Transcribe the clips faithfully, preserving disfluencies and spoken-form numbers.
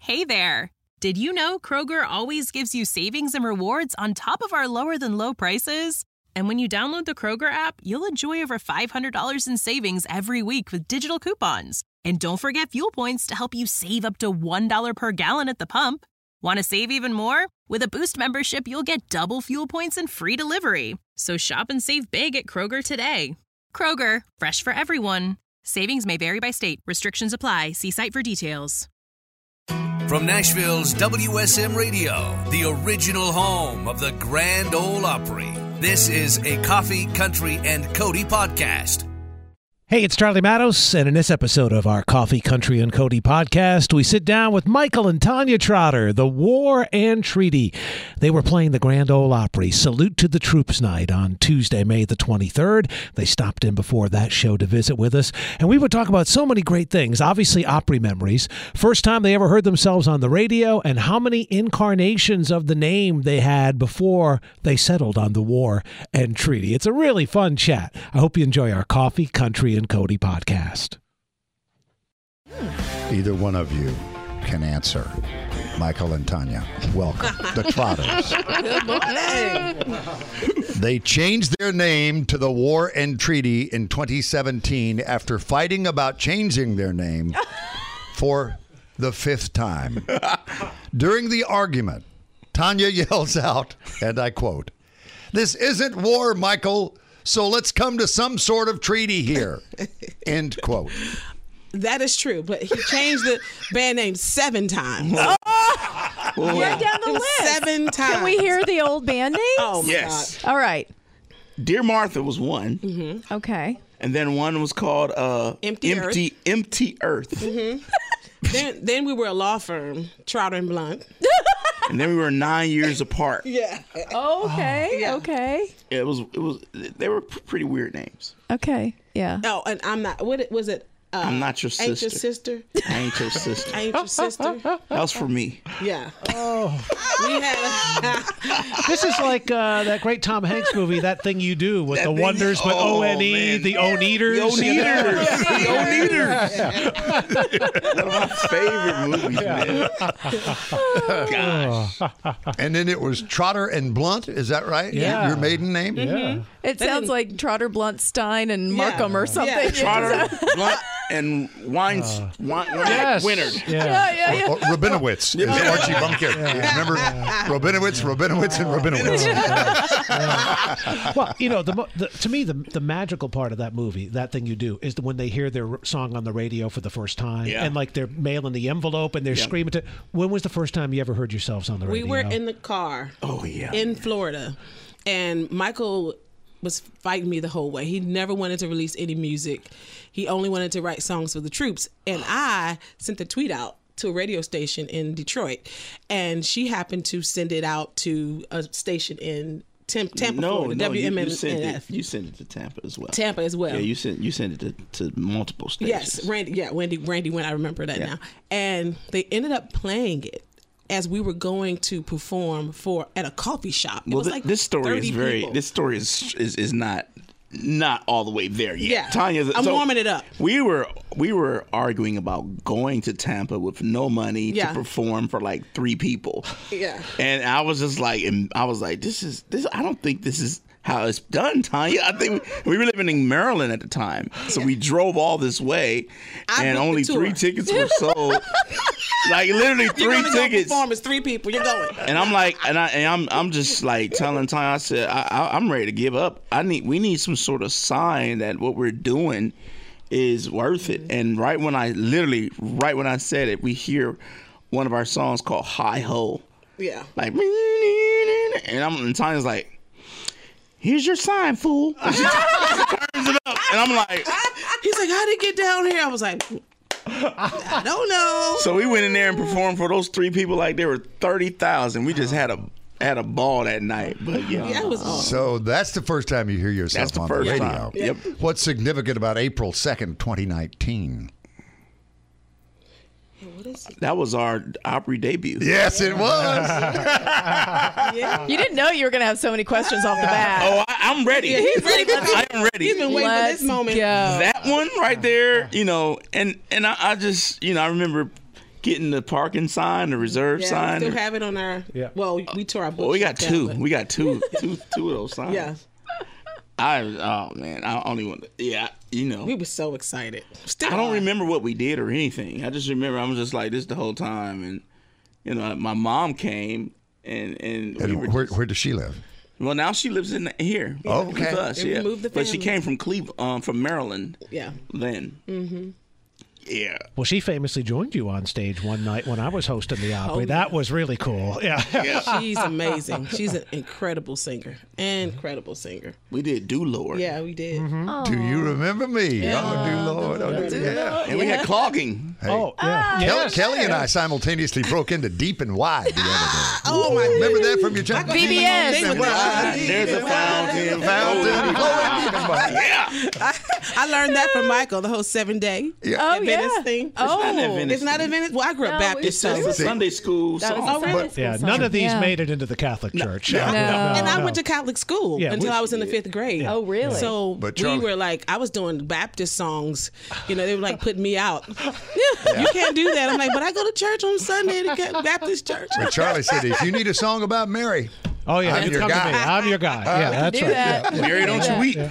Hey there. Did you know Kroger always gives you savings and rewards on top of our lower-than-low prices? And when you download the Kroger app, you'll enjoy over five hundred dollars in savings every week with digital coupons. And don't forget fuel points to help you save up to one dollar per gallon at the pump. Want to save even more? With a Boost membership, you'll get double fuel points and free delivery. So shop and save big at Kroger today. Kroger, fresh for everyone. Savings may vary by state. Restrictions apply. See site for details. From Nashville's W S M Radio, the original home of the Grand Ole Opry, this is a Coffee, Country, and Cody podcast. Hey, it's Charlie Matos, and in this episode of our Coffee, Country, and Cody podcast, we sit down with Michael and Tanya Trotter, The War and Treaty. They were playing the Grand Ole Opry Salute to the Troops night on Tuesday, May the twenty-third. They stopped in before that show to visit with us, and we would talk about so many great things. Obviously, Opry memories, first time they ever heard themselves on the radio, and how many incarnations of the name they had before they settled on The War and Treaty. It's a really fun chat. I hope you enjoy our Coffee, Country, and Cody podcast. Either one of you can answer. Michael and Tanya, welcome. The Trotters. Good morning. They changed their name to the War and Treaty in twenty seventeen after fighting about changing their name for the fifth time. During the argument, Tanya yells out, and I quote, "This isn't war, Michael. So let's come to some sort of treaty here." End quote. That is true, but he changed the band name seven times. Oh! Right down the list. Seven times. Can we hear the old band names? Oh, my Yes. God. All right. Dear Martha was one. Mm-hmm. Okay. And then one was called uh, Empty Empty Earth. Empty Earth. Mm-hmm. then, then we were a law firm, Trotter and Blunt. And then we were nine years apart. Yeah. Okay. Oh, yeah. Okay. It was it was they were pretty weird names. Okay. Yeah. Oh, and I'm not. What it- was it? Uh, I'm not your Ain't sister. your sister? I ain't your sister. Ain't your sister? That was for me. Yeah. Oh, We had. this is like uh, that great Tom Hanks movie, That Thing You Do, with That the thing- Wonders, but oh, O N E, man. the O-Neaters. The you know? O-Neaters. The O-Neaters. One of my favorite movies, man. Gosh. And then it was Trotter and Blunt. Is that right? Yeah. Your maiden name? Yeah. It sounds didn't- like Trotter, Blunt, Stein, and Yeah. Markham or something. Yeah. Trotter, Blunt, and Wines, Wine, Wine, Yes. Winnard. Yeah. Yeah, yeah, yeah. Or, or Rabinowitz is Archie Bunker. Remember? Rabinowitz, Rabinowitz, and Rabinowitz. Well, you know, the, mo- the to me, the the magical part of that movie, That Thing You Do, is the, when they hear their r- song on the radio for the first time, Yeah. and like they're mailing the envelope and they're Yeah. screaming to. When was the first time you ever heard yourselves on the We radio? were in the car Oh, yeah. in Florida, and Michael was fighting me the whole way. He never wanted to release any music. He only wanted to write songs for the troops. And I sent the tweet out to a radio station in Detroit, and she happened to send it out to a station in Tem- Tampa, no, Florida, no, W M you, N you, sent it, F. you sent it to Tampa as well. Tampa as well. Yeah, you sent you sent it to, to multiple stations. Yes, Randy. Yeah, Randy. Randy went. I remember that Yeah. now. And they ended up playing it as we were going to perform for at a coffee shop. It Well, was th- like this story thirty is very. people. This story is is is not not all the way there yet. Yeah. Tanya, I'm warming it up. We were we were arguing about going to Tampa with no money Yeah. to perform for like three people. Yeah. And I was just like, and I was like, this is this. I don't think this is how it's done, Tanya. I think we, we were living in Maryland at the time, so we drove all this way, I and booked the only tour. three tickets were sold. Like literally You're three gonna go tickets. perform as three people. You're going. And I'm like, and I, and I'm, I'm just like telling Tanya, I said, I, I, I'm ready to give up. I need, we need some sort of sign that what we're doing is worth it. And right when I, literally, right when I said it, we hear one of our songs called Hi Ho, Yeah. like, and I'm, and Tanya's like, here's your sign, fool. And she turns it up, and I'm like, He's like, how'd it get down here? I was like, I don't know. so we went in there and performed for those three people like there were thirty thousand. We just had a had a ball that night. But yeah, Yeah, it was awesome. So that's the first time you hear yourself That's the on first the radio. time. Yep. What's significant about April second, twenty nineteen? What is it? that was our Opry debut. Yes, it was. Yeah. You didn't know you were going to have so many questions off the bat. Oh, I, I'm ready. Yeah, he's ready. I am ready. He's been waiting Let's for this moment. go. That one right there, you know, and and I, I just, you know, I remember getting the parking sign, the reserve Yeah, sign. we still have it on our. Yeah. Well, we tore our book. Well, we got down, two. but- We got two, two, two of those signs. Yeah, I oh man, I only want. Yeah, you know. we were so excited. Still, I don't are. remember what we did or anything. I just remember I was just like this the whole time, and you know, my mom came and and, And we were where, just- where does she live? well, now she lives in here. Oh, okay. With us, They yeah. removed the But she family. came from Cleveland, um, from Maryland. Yeah. Then. Mm-hmm. Yeah. Well, she famously joined you on stage one night when I was hosting the Opry. Oh, that was really cool. Yeah. Yeah. She's amazing. She's an incredible singer. Incredible singer. We did Do Lord. Yeah, we did. Do you remember me? Oh, do Lord. Oh, do, yeah. And we had clogging. Hey, Oh, yeah. Kelly, Yes. Kelly and I simultaneously broke into Deep and Wide the other day. Oh my Remember goodness. that from your childhood? V B S. They would- There's a fountain. Fountain flowing deep and wide. Yeah. I learned that from Michael, the whole seven day Yeah. Oh, Adventist yeah. thing. Oh, not Adventist. It's not Adventist. Well, I grew up No, Baptist, so. It's a Sunday school that was song. a Sunday but- school Yeah, song. none of these Yeah. made it into the Catholic Church. No. Yeah. No. And I no. went to Catholic school Yeah, until which- I was in the fifth grade. Oh, really? So But we Charlie- were like, I was doing Baptist songs. You know, they were like putting me out. You can't do that. I'm like, but I go to church on Sunday to Ca- Baptist church. But Charlie said, if you need a song about Mary, Oh, yeah. I'm you your come guy. to me. I'm your guy. Yeah, that's Do right. that. Mary, don't you weep.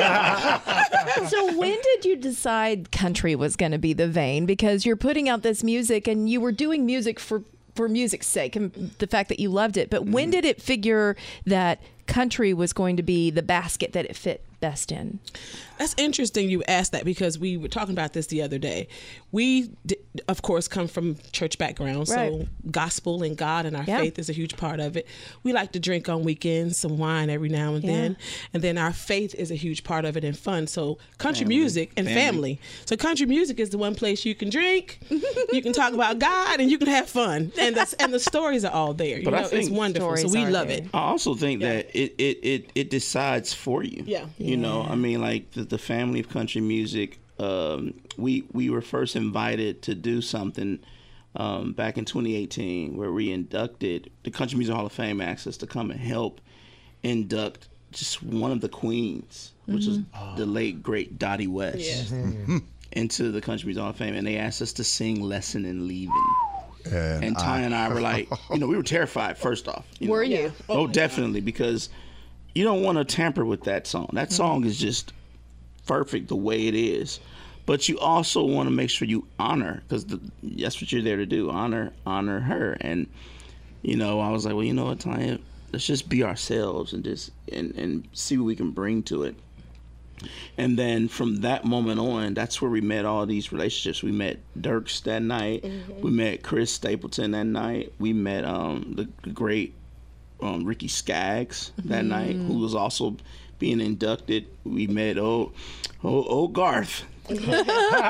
So when did you decide country was going to be the vein? Because you're putting out this music and you were doing music for, for music's sake and the fact that you loved it. But when did it figure that country was going to be the basket that it fit best in? That's interesting you asked that because we were talking about this the other day. We, d- of course, come from church backgrounds, Right. so gospel and God and our Yeah. faith is a huge part of it. We like to drink on weekends, some wine every now and Yeah. then, and then our faith is a huge part of it and fun. So country music and Family. family. So country music is the one place you can drink, you can talk about God, and you can have fun, and the and the stories are all there. You But I know, it's think wonderful. So stories we are love there. it. I also think that it, it, it, it decides for you. Yeah. You know, I mean, like the, the family of country music, um, we we were first invited to do something um, back in twenty eighteen where we inducted, the Country Music Hall of Fame asked us to come and help induct just one of the queens, which is the late, great Dottie West, into the Country Music Hall of Fame. And they asked us to sing Lesson in Leaving. and, And Ty I, and I were like, you know, we were terrified, first off. You Were know. you? Oh, definitely, because you don't want to tamper with that song. That song is just perfect the way it is. But you also want to make sure you honor, because that's what you're there to do, honor honor her. And, you know, I was like, well, you know what, Tanya, let's just be ourselves and just and, and see what we can bring to it. And then from that moment on, that's where we met all these relationships. We met Dirks that night. We met Chris Stapleton that night. We met um, the, the great um, Ricky Skaggs that night, who was also being inducted. We met old, old, old Garth. We met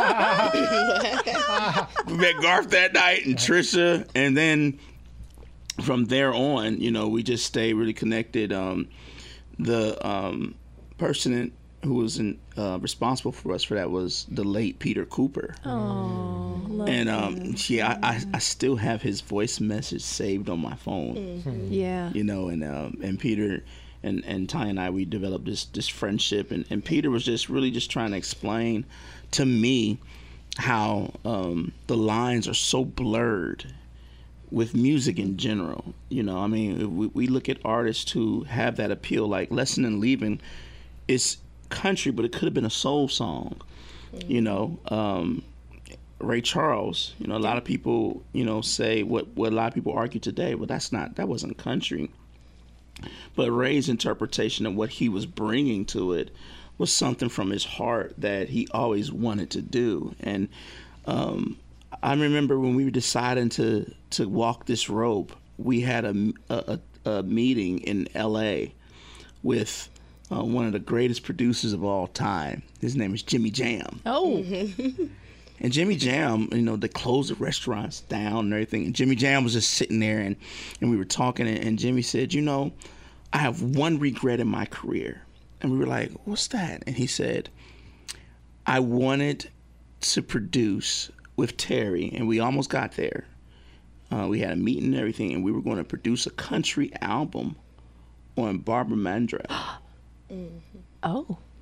Garth that night and Trisha. And then from there on, you know, we just stayed really connected. Um, the um, person in, who was in, uh, responsible for us for that was the late Peter Cooper. Oh, love And um, yeah, I, I, I still have his voice message saved on my phone. yeah. You know, and um, and Peter and, and Ty and I, we developed this this friendship, and, and Peter was just really just trying to explain to me how um, the lines are so blurred with music in general. You know, I mean, we, we look at artists who have that appeal, like Lesson in Leaving, it's country, but it could have been a soul song. You know, um, Ray Charles, you know, a lot of people, you know, say what, what a lot of people argue today, well, that's not, that wasn't country. But Ray's interpretation of what he was bringing to it was something from his heart that he always wanted to do. And um, I remember when we were deciding to, to walk this rope, we had a, a, a meeting in L A with uh, one of the greatest producers of all time. His name is Jimmy Jam. Oh, And Jimmy Jam, you know, they closed the restaurants down and everything. And Jimmy Jam was just sitting there, and, and we were talking, and, and Jimmy said, you know, I have one regret in my career. And we were like, what's that? And he said, I wanted to produce with Terry, and we almost got there. Uh, we had a meeting and everything, and we were going to produce a country album on Barbara Mandrell. oh,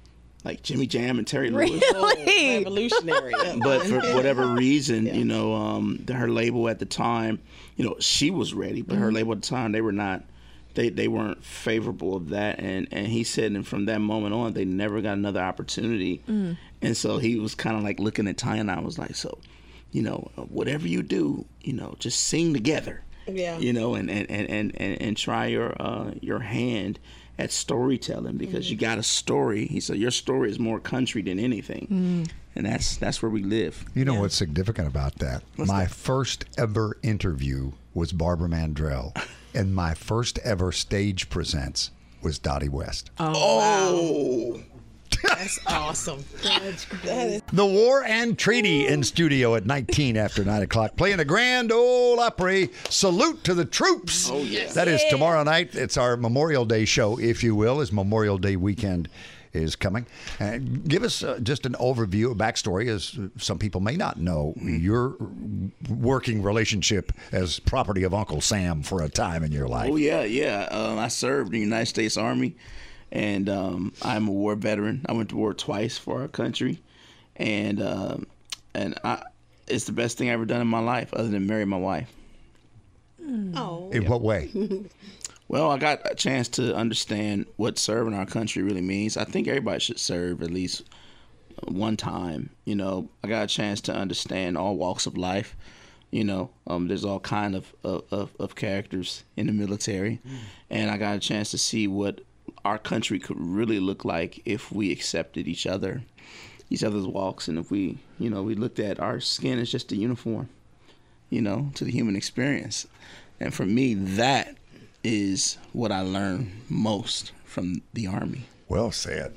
like Jimmy Jam and Terry Lewis. Really? Revolutionary. But for whatever reason, you know, um, the, her label at the time, you know, she was ready, but her label at the time, they were not, they, they weren't favorable of that. And, and he said, and from that moment on, they never got another opportunity. Mm. And so he was kind of like looking at Ty, and I was like, so, you know, whatever you do, you know, just sing together. Yeah. You know, and, and, and, and, and try your uh, your hand at storytelling, because mm. you got a story. He said your story is more country than anything. Mm. And that's that's where we live. You know yeah. what's significant about that? What's my that? first ever interview was Barbara Mandrell, and my first ever stage presence was Dottie West. Oh, oh. Wow. That's awesome. That's great. The War and Treaty in studio at nineteen after nine o'clock, playing the Grand Ole Opry. Salute to the troops. Oh, yes. That is tomorrow night. It's our Memorial Day show, if you will, as Memorial Day weekend is coming. Uh, give us uh, just an overview, a backstory, as some people may not know, your working relationship as property of Uncle Sam for a time in your life. Oh, yeah, yeah. Um, I served in the United States Army. And um, I'm a war veteran. I went to war twice for our country, and um, and I, it's the best thing I ever done in my life, other than marry my wife. Oh. In yeah. what way? Well, I got a chance to understand what serving our country really means. I think everybody should serve at least one time. You know, I got a chance to understand all walks of life. You know, um, there's all kind of, of, of characters in the military, mm. and I got a chance to see what our country could really look like if we accepted each other, each other's walks, and if we, you know, we looked at our skin as just a uniform, you know, to the human experience. And for me, that is what I learned most from the Army. Well said.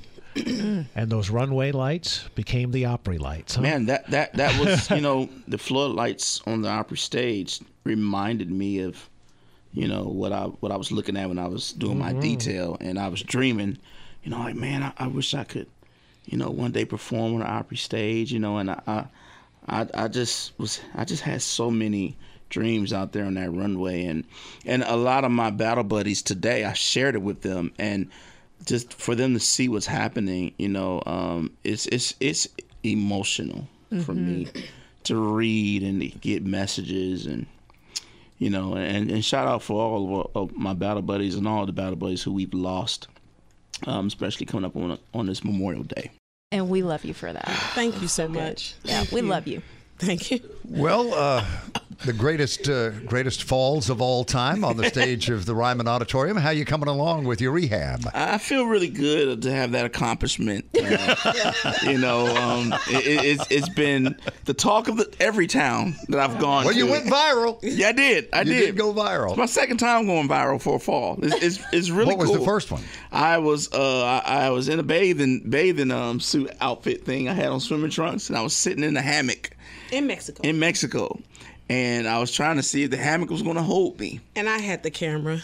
And those runway lights became the Opry lights, huh? Man, that, that, that was, you know, the floodlights on the Opry stage reminded me of, you know, what I what I was looking at when I was doing mm-hmm. my detail, and I was dreaming, you know, like, man, I, I wish I could, you know, one day perform on the Opry stage, you know, and I, I, I just was, I just had so many dreams out there on that runway, and and a lot of my battle buddies today, I shared it with them, and just for them to see what's happening, you know, um, it's it's it's emotional mm-hmm. for me to read and to get messages and. You know, and, and shout out for all of, of my battle buddies and all the battle buddies who we've lost, um, especially coming up on on this Memorial Day. And we love you for that. Thank you so much. Yeah, Thank we you. love you. Thank you. Well, uh, the greatest uh, greatest falls of all time on the stage of the Ryman Auditorium. How you coming along with your rehab? I feel really good to have that accomplishment. Uh, you know, um, it, it's it's been the talk of the, every town that I've gone well, to. you went viral. Yeah, I did. I you did. did go viral. It's my second time going viral for a fall. It's it's, it's really cool. What was cool. the first one? I was uh, I, I was in a bathing bathing um, suit outfit thing. I had on swimming trunks, and I was sitting in a hammock. In Mexico. In Mexico. And I was trying to see if the hammock was going to hold me. And I had the camera.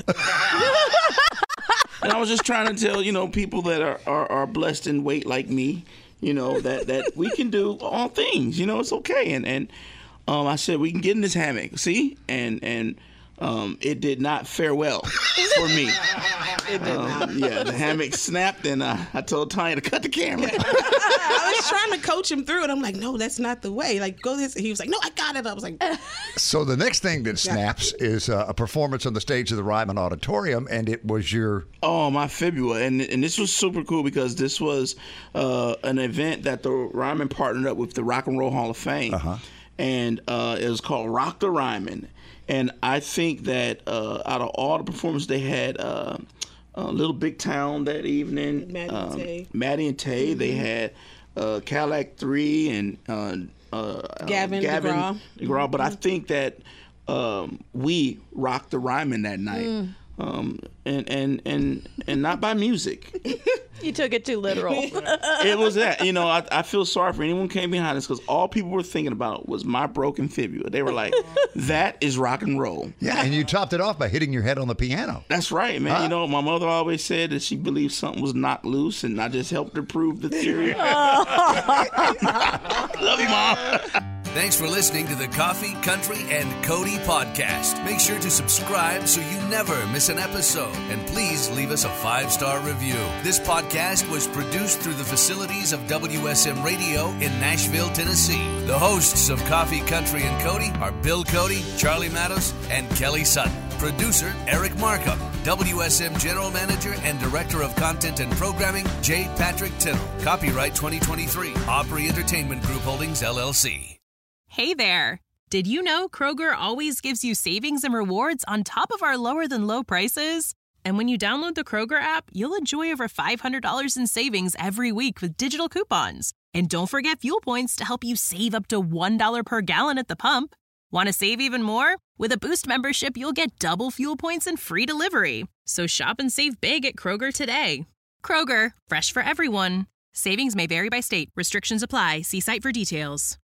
And I was just trying to tell, you know, people that are, are, are blessed in weight like me, you know, that, that we can do all things. You know, it's okay. And and um, I said, we can get in this hammock. See? And and um, it did not fare well for me. It did um, not. Yeah, the hammock snapped, and uh, I told Tanya to cut the camera. I was trying to coach him through it. I'm like, no, that's not the way. Like, go this. He was like, no, I got it. I was like, so the next thing that snaps yeah. is uh, a performance on the stage of the Ryman Auditorium, and it was your oh my February, and and this was super cool because this was uh, an event that the Ryman partnered up with the Rock and Roll Hall of Fame, uh-huh. and uh, it was called Rock the Ryman. And I think that uh, out of all the performances they had, uh, uh, Little Big Town that evening, Maddie um, and Tay, Maddie and Tay mm-hmm. they had uh, Cadillac three and uh, uh, Gavin, Gavin DeGraw. DeGraw. But mm-hmm. I think that um, we rocked the Ryman that night. Mm. Um, and, and, and, and not by music. You took it too literal. It was that, you know, I, I feel sorry for anyone who came behind us because all people were thinking about was my broken fibula. They were like, that is rock and roll. Yeah, and you topped it off by hitting your head on the piano. That's right, man. Huh? You know, my mother always said that she believed something was knocked loose, and I just helped her prove the theory. Love you, Mom. Thanks for listening to the Coffee, Country, and Cody podcast. Make sure to subscribe so you never miss an episode. And please leave us a five-star review. This podcast was produced through the facilities of W S M Radio in Nashville, Tennessee. The hosts of Coffee, Country, and Cody are Bill Cody, Charlie Matos, and Kelly Sutton. Producer, Eric Markham. W S M General Manager and Director of Content and Programming, J. Patrick Tittle. Copyright twenty twenty-three. Opry Entertainment Group Holdings, L L C. Hey there! Did you know Kroger always gives you savings and rewards on top of our lower-than-low prices? And when you download the Kroger app, you'll enjoy over five hundred dollars in savings every week with digital coupons. And don't forget fuel points to help you save up to one dollar per gallon at the pump. Want to save even more? With a Boost membership, you'll get double fuel points and free delivery. So shop and save big at Kroger today. Kroger, fresh for everyone. Savings may vary by state. Restrictions apply. See site for details.